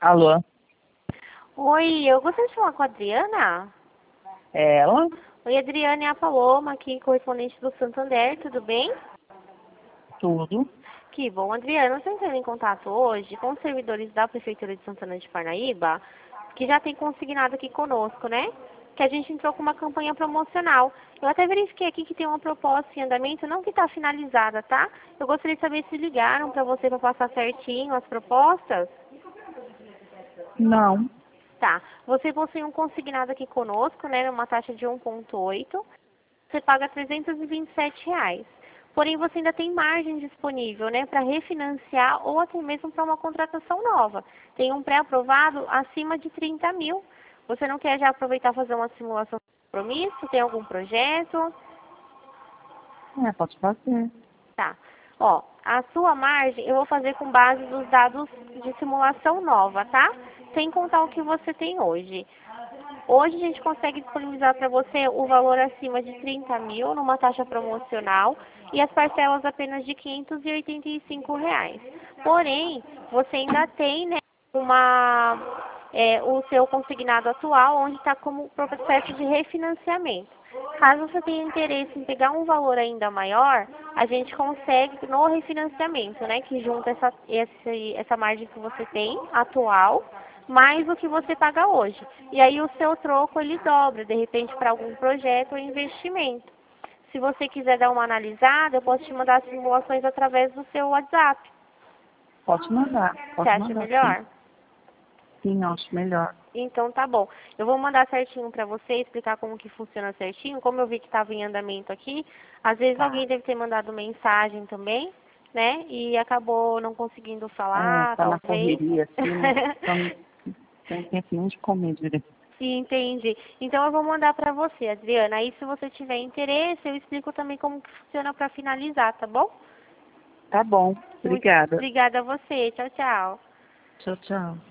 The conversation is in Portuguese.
Alô? Oi, eu gostaria de falar com a Adriana. É ela? Oi, Adriana, é a Paloma aqui, correspondente do Santander, tudo bem? Tudo. Que bom, Adriana, eu estou entrando em contato hoje com os servidores da Prefeitura de Santana de Parnaíba, que já tem consignado aqui conosco, né? Que a gente entrou com uma campanha promocional. Eu até verifiquei aqui que tem uma proposta em andamento, não que está finalizada, tá? Eu gostaria de saber se ligaram para você para passar certinho as propostas. Não. Tá. Você possui um consignado aqui conosco, né, numa taxa de 1,8. Você paga R$ 327. Porém, você ainda tem margem disponível, né, para refinanciar ou até mesmo para uma contratação nova. Tem um pré-aprovado acima de 30 mil. Você não quer já aproveitar e fazer uma simulação de compromisso? Tem algum projeto? Pode fazer. Tá. Ó, a sua margem eu vou fazer com base nos dados de simulação nova, tá? Sem contar o que você tem hoje. Hoje a gente consegue disponibilizar para você o valor acima de 30 mil numa taxa promocional e as parcelas apenas de R$ 585. Porém, você ainda tem, né, o seu consignado atual, onde está como processo de refinanciamento. Caso você tenha interesse em pegar um valor ainda maior, a gente consegue no refinanciamento, né, que junta essa margem que você tem atual, mais o que você paga hoje. E aí o seu troco ele dobra, de repente, para algum projeto ou investimento. Se você quiser dar uma analisada, eu posso te mandar as simulações através do seu WhatsApp. Pode mandar. Você Pode acha mandar, melhor? sim, acho melhor. Então tá bom. Eu vou mandar certinho para você, explicar como que funciona certinho. Como eu vi que estava em andamento aqui, às vezes Tá. alguém deve ter mandado mensagem também, né? E acabou não conseguindo falar, Tá na talvez. correria, assim, né? Então, tem tempo nem de comer direito. Entendi. Então eu vou mandar para você, Adriana. Aí se você tiver interesse, eu explico também como que funciona para finalizar, tá bom? Tá bom. Muito Obrigada. obrigada a você. Tchau, tchau. Tchau, tchau.